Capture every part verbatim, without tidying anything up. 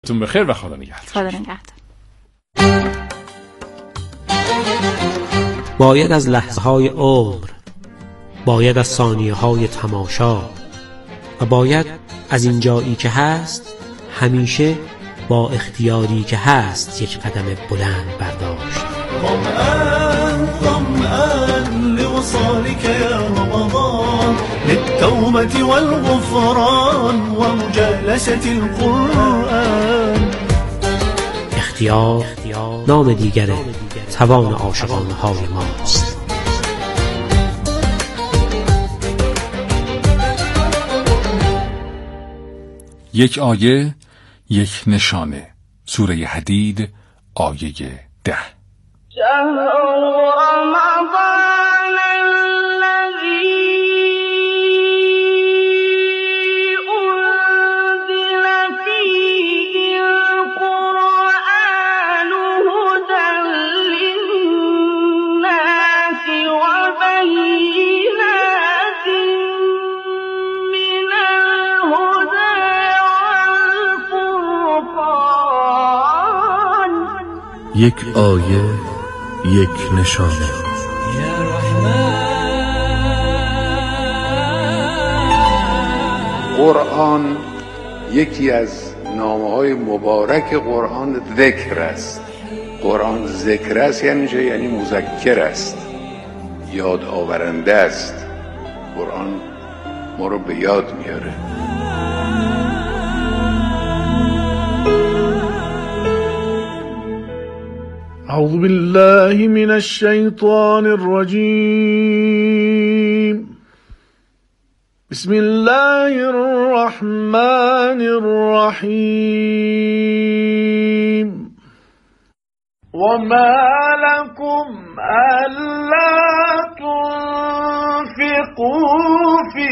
وقتتون بخیر و خدا نگهدار. خدا نگهدار. باید از لحظه‌های عمر، باید از ثانیه‌های تماشا و باید از این جایی که هست همیشه با اختیاری که هست یک قدم بلند برداشت. ظمآن ظمآن لوصالك يا رمضان للتوبة والغفران ومجالسة القرآن. اختیار نام دیگر توان عاشقانه های ماست. یک آیه، یک نشانه. سوره حدید آیه ده. یک آیه، یک نشانه. قرآن یکی از نامه‌های مبارک قرآن ذکر است. قرآن ذکر است یعنی چه؟ یعنی مذکر است، یاد آورنده است. قرآن ما رو به یاد میاره. أعوذ بالله من الشيطان الرجيم. بسم الله الرحمن الرحيم. وما لكم ألا تنفقوا في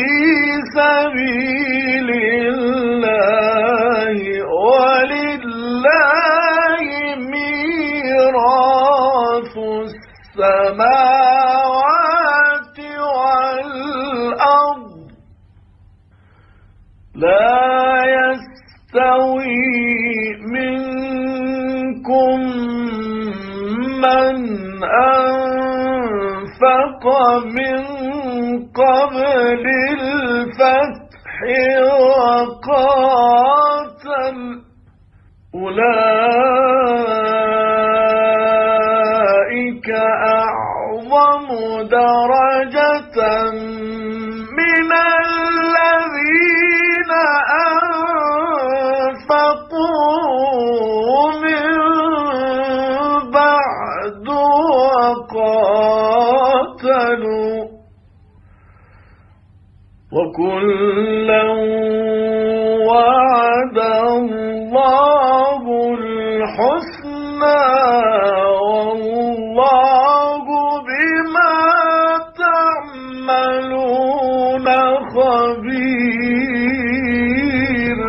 سبيل الله ولله ميراث السماوات والأرض لا يستوي منكم من أنفق من قبل الفتح وقاتل أولئك أعظم درجة من الذين أنفقوا من بعد وقاتلوا وكلا وعد الله الحسنى والله بما تعملون خبير.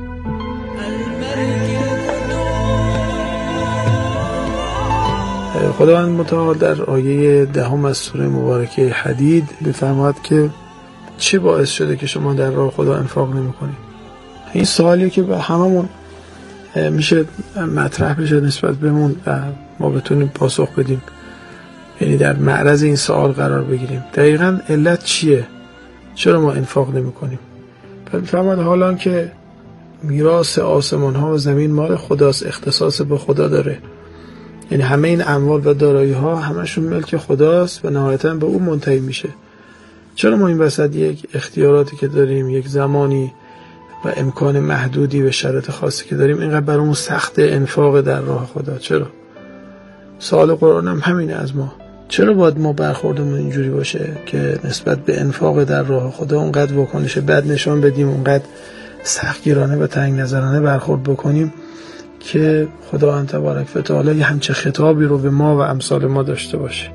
خداوند متعال در آیه دهم از سوره مبارکه حدید می‌فرماید که چی باعث شده که شما در راه خدا انفاق نمی‌کنید؟ این سوالیه که به هممون میشه مطرح بشه نسبت بهمون و ما بتونیم پاسخ بدیم، یعنی در معرض این سوال قرار بگیریم دقیقاً علت چیه؟ چرا ما انفاق نمی‌کنیم؟ فرمود حالا که میراث آسمان ها و زمین مال خداست، اختصاص به خدا داره، یعنی همه این اموال و دارایی ها همشون ملک خداست و نهایتاً به اون منتهی میشه. چرا ما این وسط یک اختیاراتی که داریم، یک زمانی و امکان محدودی و شرط خاصی که داریم، اینقدر برامون سخت انفاق در راه خدا؟ چرا؟ سوال قرآن هم همینه از ما. چرا باید ما برخوردمون اینجوری باشه که نسبت به انفاق در راه خدا اونقدر واکنش بد نشان بدیم، اونقدر سختگیرانه و تنگ نظرانه برخورد بکنیم که خداوند تبارک و تعالی همچه خطابی رو به ما و امثال ما داشته باشه؟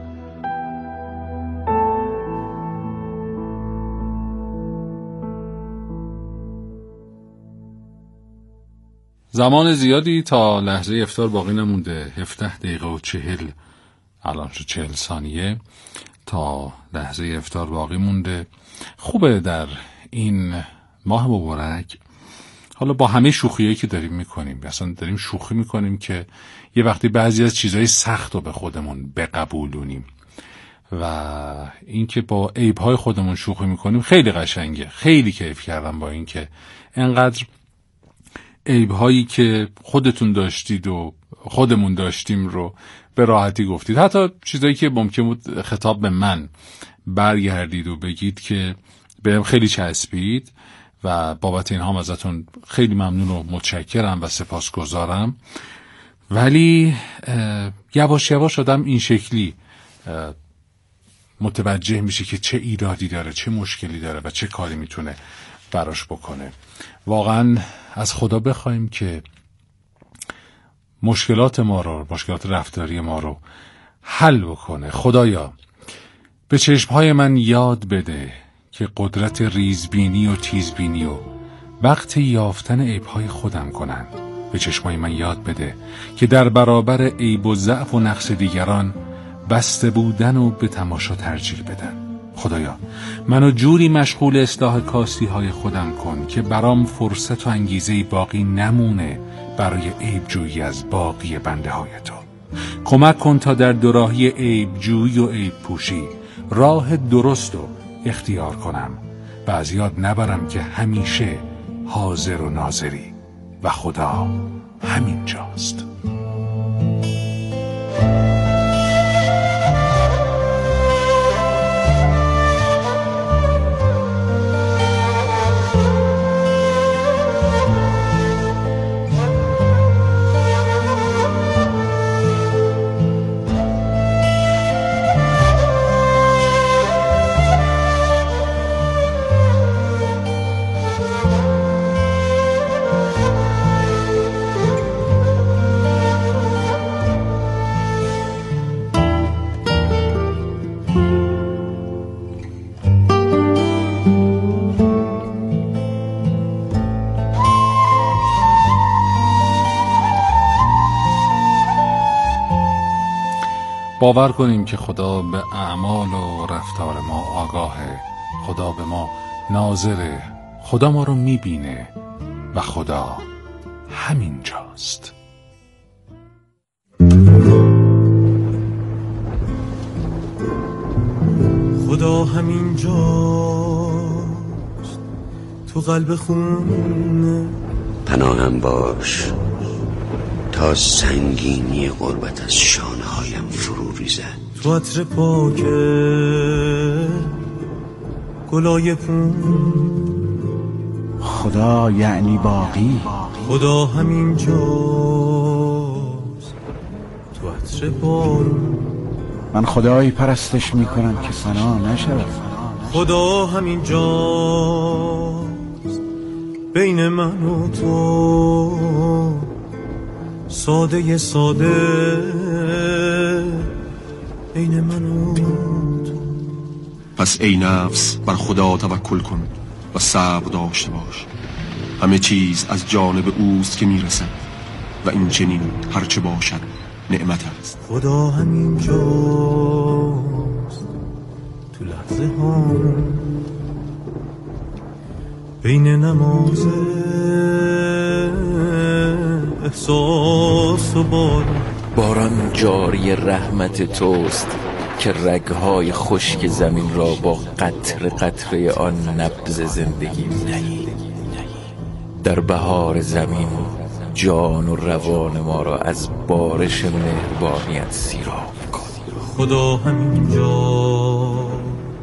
زمان زیادی تا لحظه افطار باقی نمونده، هفده دقیقه و چهل، الان شد چهل ثانیه تا لحظه افطار باقی مونده. خوبه در این ماه مبارک حالا با همه شوخیایی که داریم میکنیم، اصلا داریم شوخی میکنیم که یه وقتی بعضی از چیزهای سخت رو به خودمون بقبولونیم و اینکه با عیب‌های خودمون شوخی میکنیم خیلی قشنگه. خیلی کیف کردم با اینکه انقدر عیب‌هایی که خودتون داشتید و خودمون داشتیم رو به راحتی گفتید. حتی چیزایی که ممکن بود خطاب به من برگردید و بگید که بهم خیلی چسبید و بابت اینها ازتون خیلی ممنون و متشکرم و سپاسگزارم. ولی یواش یواش آدم این شکلی متوجه میشه که چه ایرادی داره، چه مشکلی داره و چه کاری میتونه براش بکنه. واقعا از خدا بخوایم که مشکلات ما رو، مشکلات رفتاری ما رو حل بکنه. خدایا به چشمهای من یاد بده که قدرت ریزبینی و تیزبینی و وقت یافتن عیبهای خودم کنن. به چشمهای من یاد بده که در برابر عیب و ضعف و نقص دیگران بسته بودن و به تماشا ترجیح بدن. خدایا منو جوری مشغول اصلاح کاستی های خودم کن که برام فرصت و انگیزه باقی نمونه برای عیب جویی از باقی بنده های تو. کمک کن تا در دوراهی عیب جویی و عیب پوشی راه درست رو اختیار کنم و از یاد نبرم که همیشه حاضر و ناظری و خدا همین جاست. باور کنیم که خدا به اعمال و رفتار ما آگاهه، خدا به ما ناظره، خدا ما رو میبینه و خدا همین جاست. خدا همین جاست تو قلب خونه، پناهم باش تا سنگینی غربت از شانه هایم فرو ریزد. تو عطر پاکه گلای پون، خدا یعنی باقی، خدا همین جاست تو عطر بارون. من خدایی پرستش میکنم که ثنا نشود. خدا همین جاست بین من و تو، ساده ساده بین من و تو. پس ای نفس بر خدا توکل کن و صبر داشته باش. همه چیز از جانب اوست که میرسد و این چنین هرچه باشد نعمت است. خدا همین جاست تو لحظه ها بین نماز احساس و باران. باران جاری رحمت توست که رگهای خشک زمین را با قطره قطره آن نبض زندگی می‌دهی. در بهار زمین جان و روان ما را از بارش مهربانیت سیراب کن. خدا همین جاست،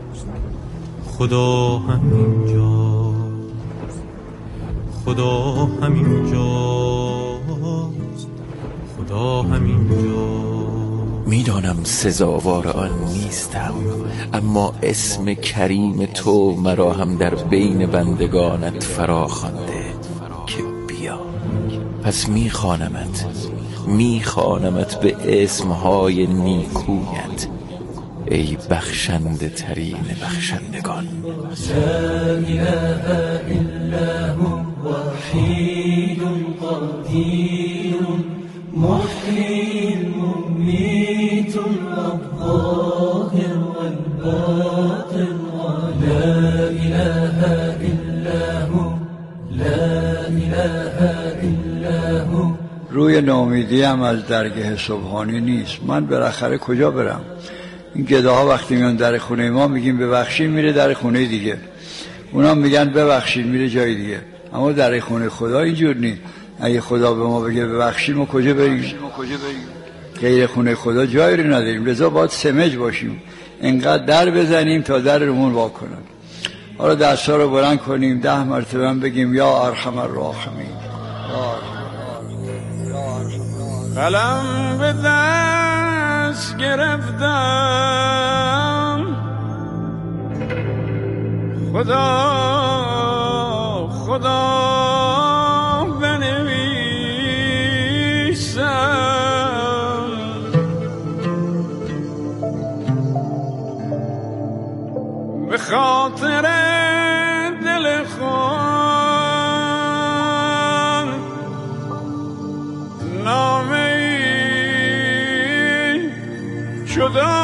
خدا همین جاست، خدا همین جاست، خدا همین جاست. میدانم سزاوار آن نیستم، اما اسم کریم تو مرا هم در بین بندگانت فرا خوانده که بیا. پس میخوانمت میخوانمت به اسمهای نیکویت، ای بخشنده ترین بخشندگان. لا اله الا هو وحید قدیر محیی ممیت الظاهر والباطن. لا اله الا هو لا اله روی ناامیدی هم از درگاه صبحانی نیست. من بالاخره کجا برم؟ این گداها وقتی میان در خونه ما میگیم ببخشید، میره در خونه دیگه، اونا میگن ببخشید، میره جای دیگه. اما در خونه خدا اینجور نیست. اگه خدا به ما بگه ببخشید، ما کجا بریم؟ غیر خونه خدا جایی رو نداریم، لذا باید سمج باشیم، انقدر در بزنیم تا در رومون وا کنن. حالا دستا رو بلند کنیم، ده مرتبه بگیم یا ارحم الراحمین. قلم به دست گرفتم، خدا خدا بنویسم، به خاطر دل خود نامه جدا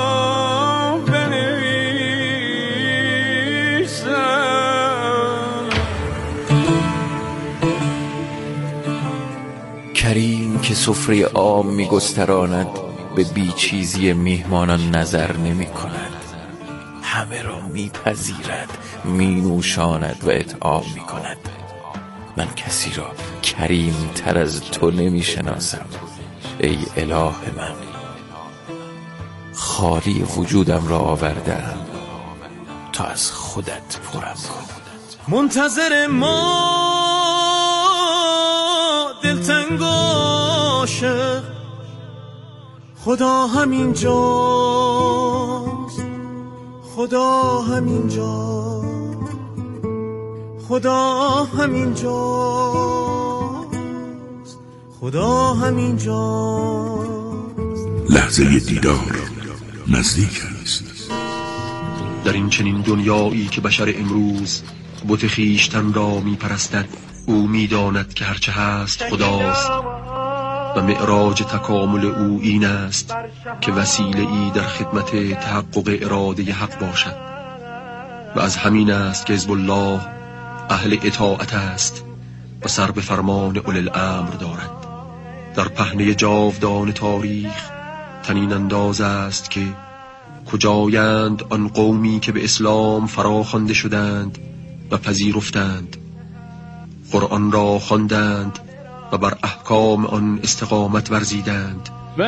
کریم که سفره عام می گستراند، به بیچیزی میهمانان نظر نمی کند، همه را می پذیرد، می نوشاند و اطعام می کند. من کسی را کریم تر از تو نمی شناسم ای اله من. خالی وجودم را آوردم تا از خودت پرم کن. منتظر ما دلتنگ عاشق، خدا همین جاست، خدا همین جاست، خدا همین جاست، خدا همین جاست. لحظه دیدار نزدیک است. در این چنین دنیایی که بشر امروز بت خویشتن را می پرستد، او می داند که هرچه هست خداست و معراج تکامل او این است که وسیله ای در خدمت تحقق اراده حق باشد و از همین است که حزب الله اهل اطاعت است و سر به فرمان اولی الامر دارد. در پهنه جاودان تاریخ تنین انداز است که کجایند آن قومی که به اسلام فراخوانده شدند و پذیرفتند، قرآن را خواندند و بر احکام آن استقامت ورزیدند.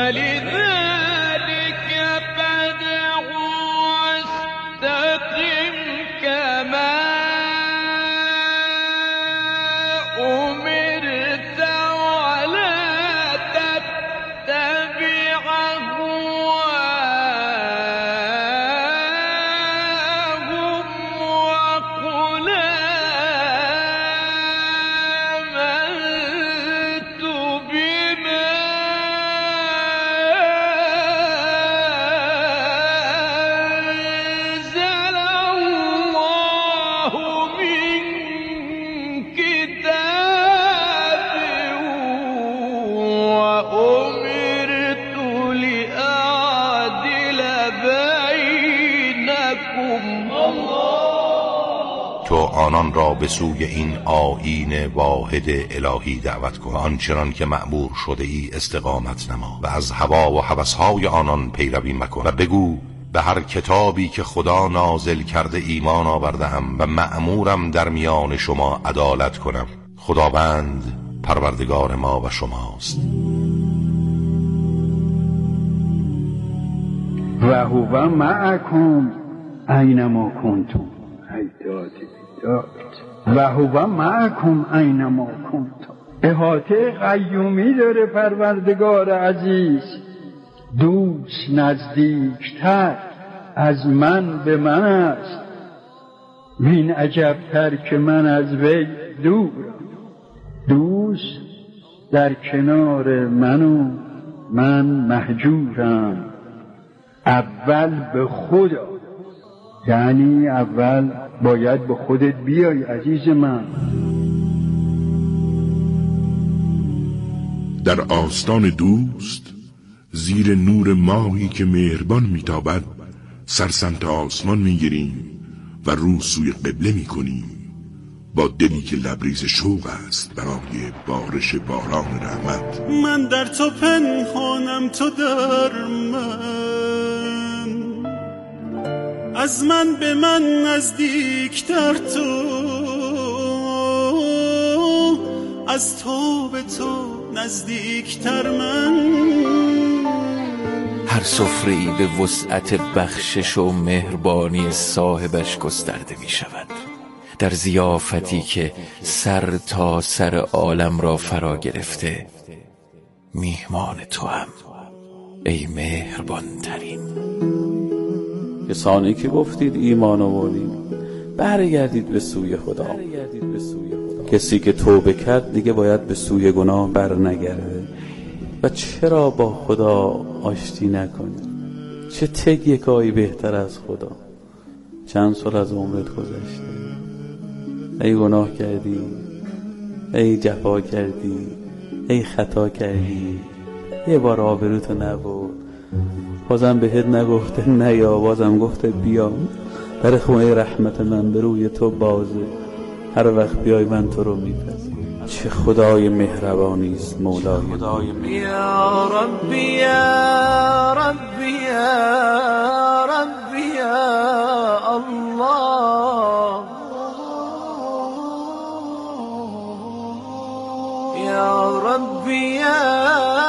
تو آنان را به سوی این آیین واحد الهی دعوت کن، آنچنان که مأمور شده ای استقامت نما و از هوا و هوسهای آنان پیروی مکن و بگو به هر کتابی که خدا نازل کرده ایمان آوردم و مأمورم در میان شما عدالت کنم. خداوند پروردگار ما و شماست. و هو معکم اینما کنتم. و هو معکم اینما کنتم. احاطه قیومی داره پروردگار عزیز، دوست نزدیکتر از من به من است، وین عجبتر که من از وی دورم. دوست در کنار من و من مهجورم. اول به خدا، یعنی اول باید به خودت بیای عزیز من. در آستان دوست، زیر نور ماهی که مهربان میتابد، سرسمت آسمان میگیریم و رو سوی قبله میکنیم. با دلی که لبریز شوق است برای بارش باران رحمت. من در تو پنهانم، تو در من، از من به من نزدیکتر تو، از تو به تو نزدیکتر من. هر سفره‌ای به وسعت بخشش و مهربانی صاحبش گسترده می شود. در ضیافتی که سر تا سر عالم را فرا گرفته، میهمان تو هم ای مهربان ترین. کسانی که گفتید ایمان آوردید، برگردید به سوی خدا. کسی که توبه کرد دیگه باید به سوی گناه بر نگرده. و چرا با خدا آشتی نکنی؟ چه تگ یکایی بهتر از خدا؟ چند سال از عمرت گذشته، ای گناه کردی، ای جفا کردی، ای خطا کردی، یه بار آبروتو نبرد، بازم بهت نگفته نیا، بازم گفته بیا، در خونه رحمت من به روی تو بازه، هر وقت بیای من تو رو میپذیرم. چه خدای مهربانی است مولای من. یا ربی یا ربی یا ربی یا الله، یا ربی یا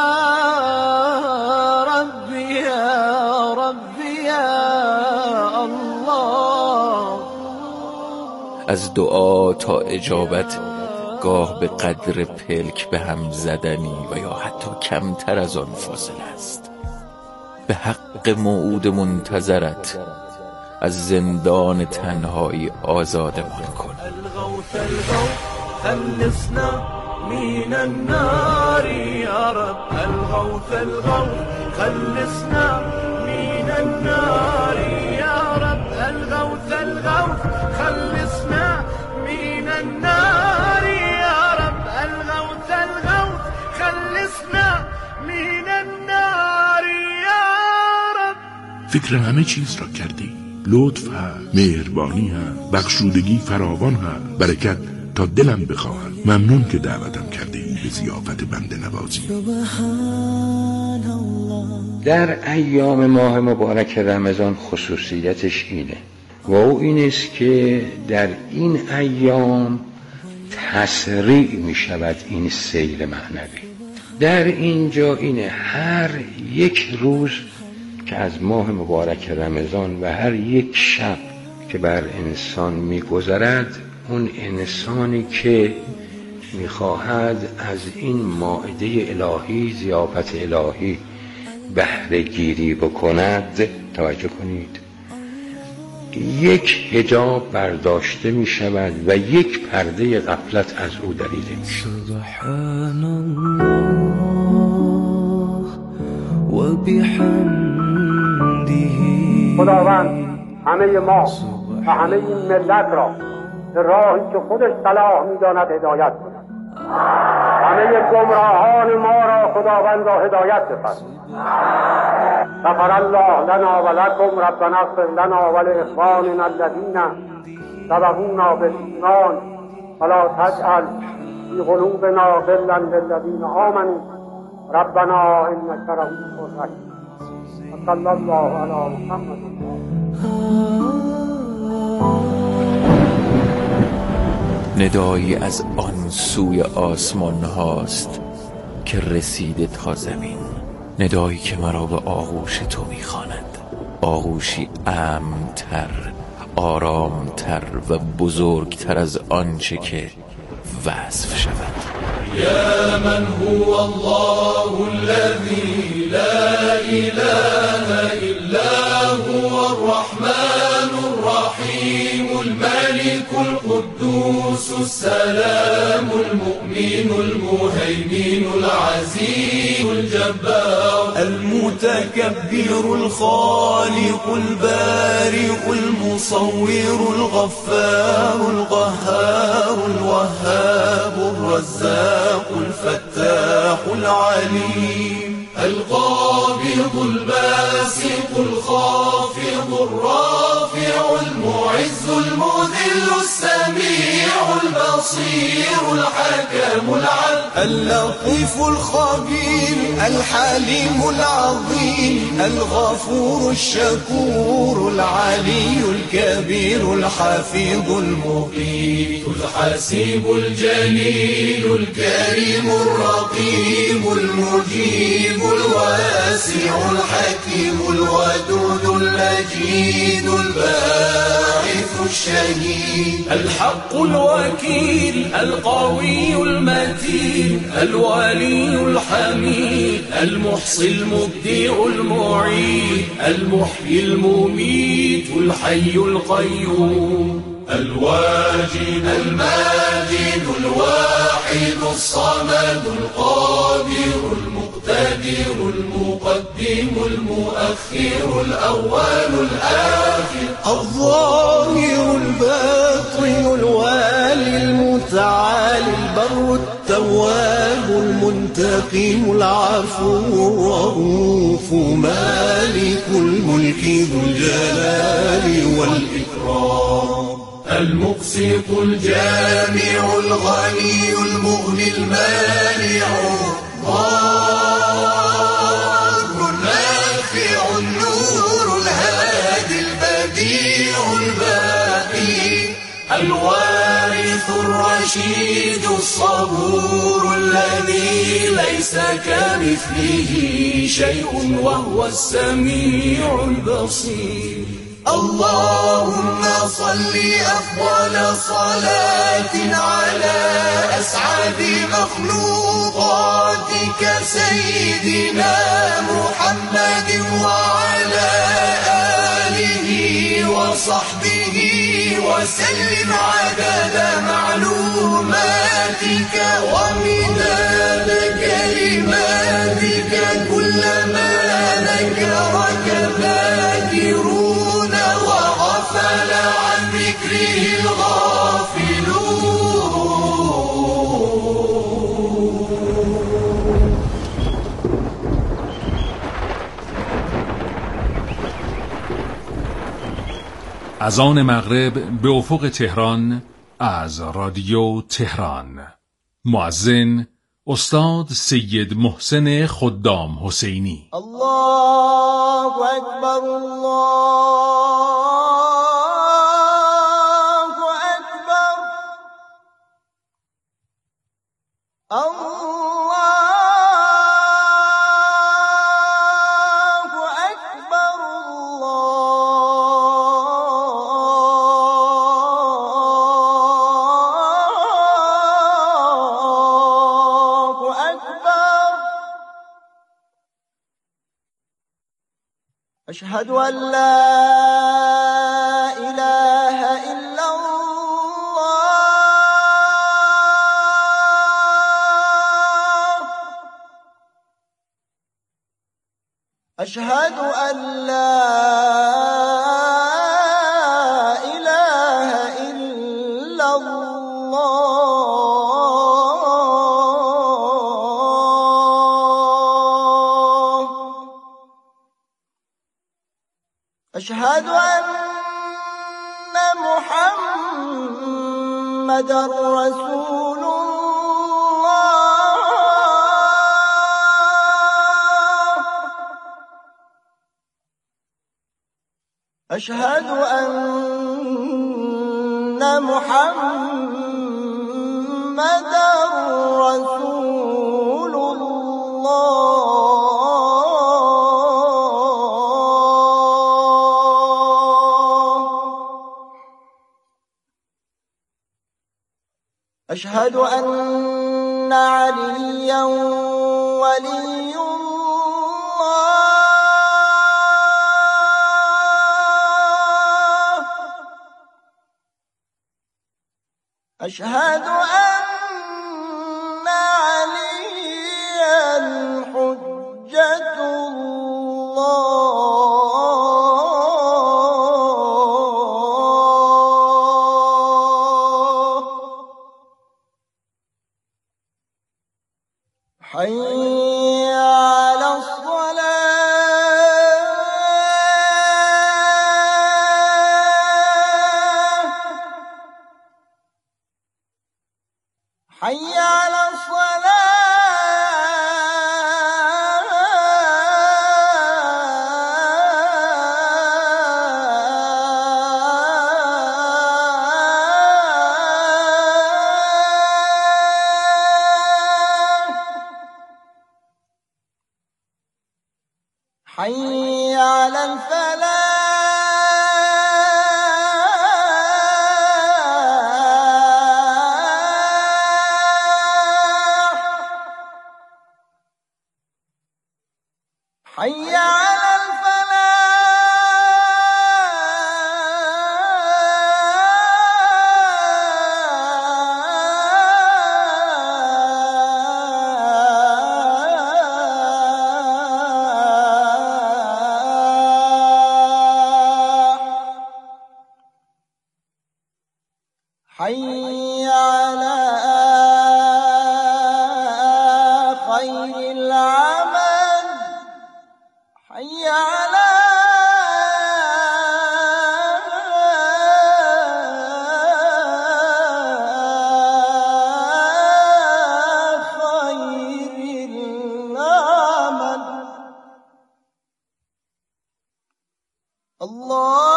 ربی یا ربی یا الله. از دعا تا اجابت گاه به قدر پلک به هم زدنی و یا حتی کمتر از آن فاصله است. به حق موعود منتظرت از زندان تنهایی آزادمان کن. الغوث الغوث خلصنا من النار یا رب، الغوث الغوث خلصنا من النار یا رب، الغوث الغوث خلصنا من النار یا رب، الغوث الغوث خلصنا من النار یا رب. فکر همه چیز را کردی، لطف هست، مهربانی هست، بخشودگی فراوان هست، برکت تا دلم بخواهد. ممنون که دعوتم کردی به ضیافت بنده نوازی. در ایام ماه مبارک رمضان خصوصیتش اینه و او این است که در این ایام تسریع می شود این سیل معنوی. در اینجا اینه هر یک روز که از ماه مبارک رمضان و هر یک شب که بر انسان می گذرد، اون انسانی که می خواهد از این مائده الهی، ضیافت الهی بهره گیری بکند، توجه کنید، یک حجاب برداشته می شود و یک پرده غفلت از او دریده می شود. سبحان الله و بحمده. خداوند همه ما و همه این ملت را به راهی که خودش صلاح می داند هدایت کند. همه گمراهان ما را خداوند را هدایت بفرماید. غفر الله لنا و لکم، ربنا اغفر لنا و لاخواننا الذین سبقونا بالایمان ولا تجعل فی قلوبنا غلا للذین آمنوا ربنا انک رؤوف رحیم. صلی الله علی محمد. ندایی از آن سوی آسمان هاست که رسیده تا زمین، ندایی که مرا به آغوش تو میخواند، آغوشی امن‌تر، آرامتر و بزرگتر از آنچه که وصف شود. یا من هو الله الذی لا اله الا هو الرحمن الرحیم الملك القدوس السلام المؤمن المهيمن العزيز الجبار المتكبر الخالق البارئ المصور الغفار القهار الوهاب الرزاق الفتاح العليم القابض الباسط الخافض الرافع المعز المذل السميع البصير الحكم العدل اللطيف الخبير الحليم العظيم الغفور الشكور العلي الكبير الحفيظ المقيت الحسيب الجليل الكريم الرقيب المجيب الواسع الحكيم الودود المجيد الباعث الشهيد الحق الوكيل القوي المتين الولي الحميد المحصي المبدئ المعيد المحيي المميت الحي القيوم الواجد الماجد الواحد الصمد القادر المقتدر المقدم المؤخر الأول الآخر الظاهر الباطن الوالي المتعالي البر التواب المنتقم العفو الرؤوف مالك الملك ذو الجلال والإكرام المقسط الجامع الغني المغني المانع الضار النافع النور الهادي البديع الباقي الوارث الرشيد الصبور الذي ليس كمثله شيء وهو السميع البصير اللهم صل أفضل صلاة على أسعد مخلوقاتك سيدنا محمد وعلى آله وصحبه وسلم عدد معلوماتك ومداد كلماتك كلما ذكرك ذاكرون وغفل عن ذكره الغافلون. از آن مغرب به افق تهران از رادیو تهران. مؤذن استاد سید محسن خدام حسینی. الله اکبر الله اکبر الله أشهد أن لا إله إلا الله أشهد أن لا إله إلا الله أشهد أن محمدًا رسول الله أشهد أن محمدًا رسول الله أشهد أن عليا ولي الله أشهد أن عليا حجة الله حي على الصلاة حي على الفلاح حي على حي على خير العمل حي على خير العمل. الله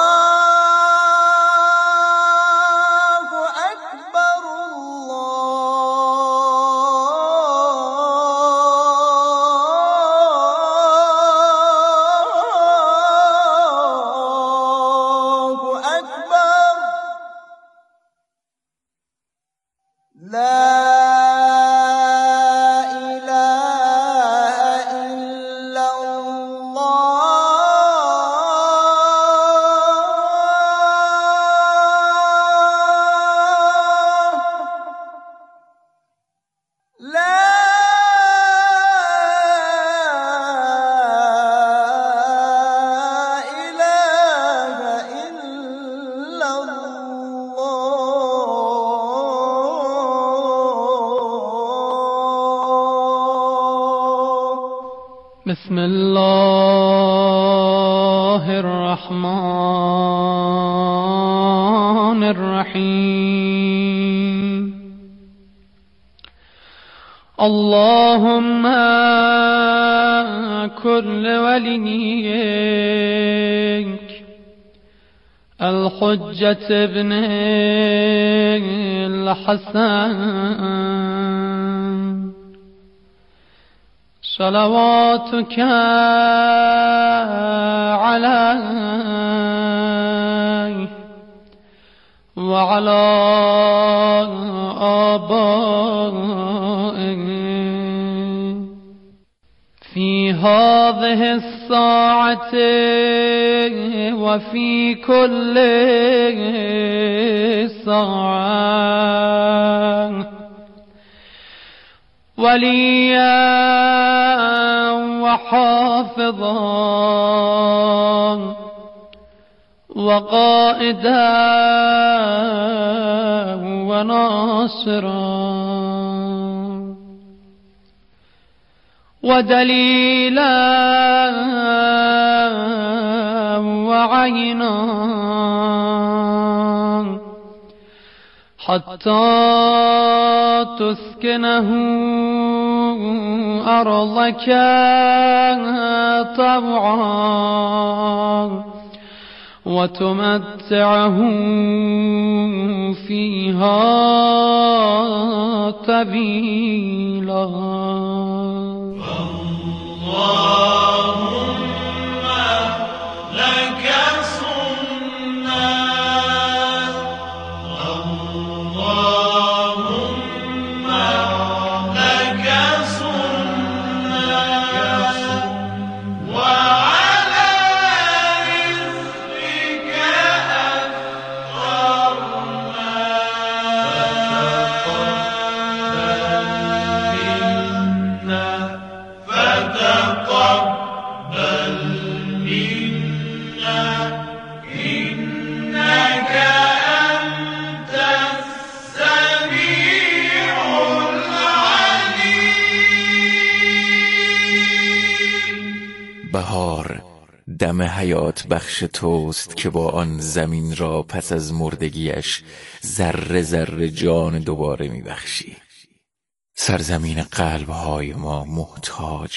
لا إله إلا الله لا بسم الله الرحمن الرحيم. اللهم كن لوليك الحجة ابن الحسن صلواتك عليه وعلى آبائه في هذه الساعة وفي كل ساعة وليا وحافظا وقائدا وناصرا ودليلا وعينا حتى تسكنه أرضك طوعا وتمتعه فيها طويلا. اللهم لك صمنا اللهم لك صمنا وعلى رزقك أفطرنا فتقبل منا إنك أنت السميع العليم. بهار دم حیات بخش توست که با آن زمین را پس از مردگیش ذره ذره جان دوباره میبخشی. سرزمین قلبهای ما محتاج